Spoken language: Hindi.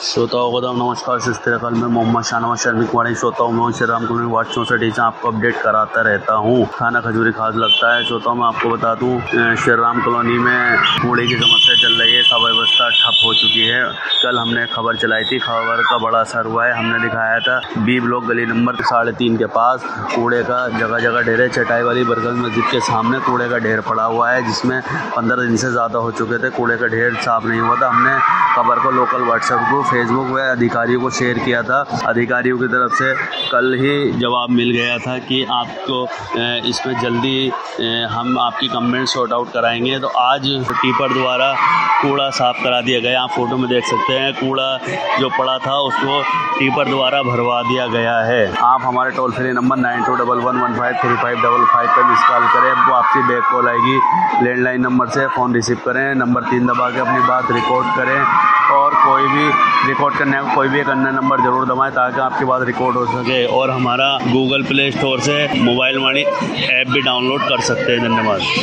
श्रोताओं को नमस्कार। कल मैं मोहम्मद शाहनवाज शर्मिक वाणी श्रोताओं में श्री राम कॉलोनी वार्ड 64 से आपको अपडेट कराता रहता हूँ। खाना खजूरी खास लगता है। श्रोताओं मैं आपको बता दूँ, श्री राम कॉलोनी में कूड़े की समस्या चल रही है। सब व्यवस्था ठप हो चुकी है। कल हमने खबर चलाई थी, खबर का बड़ा असर हुआ है। हमने दिखाया था बी ब्लॉक गली नंबर 3.5 के पास कूड़े का जगह जगह ढेर है। चटाई वाली बरगद मस्जिद के सामने कूड़े का ढेर पड़ा हुआ है, जिसमें 15 दिन से ज़्यादा हो चुके थे। कूड़े का ढेर साफ नहीं हुआ था। हमने खबर को लोकल व्हाट्सएप को, फेसबुक व अधिकारियों को शेयर किया था। अधिकारियों की तरफ से कल ही जवाब मिल गया था कि आपको इसमें जल्दी हम आपकी कंप्लेंट सॉर्ट आउट कराएंगे। तो आज टीपर द्वारा कूड़ा साफ करा दिया गया। आप फोटो में देख सकते हैं, कूड़ा जो पड़ा था उसको टीपर द्वारा भरवा दिया गया है। आप हमारे टोल फ्री नंबर 9211153555 पर मिस कॉल करें। वो आपकी बैक कॉल आएगी। लैंडलाइन नंबर से फ़ोन रिसीव करें, नंबर 3 दबा के अपनी बात रिकॉर्ड करें, और कोई भी रिकॉर्ड करने का कोई भी एक अन्य नंबर ज़रूर दबाएं ताकि आपकी बात रिकॉर्ड हो सके। और हमारा गूगल प्ले स्टोर से मोबाइल वाणी ऐप भी डाउनलोड कर सकते हैं। धन्यवाद।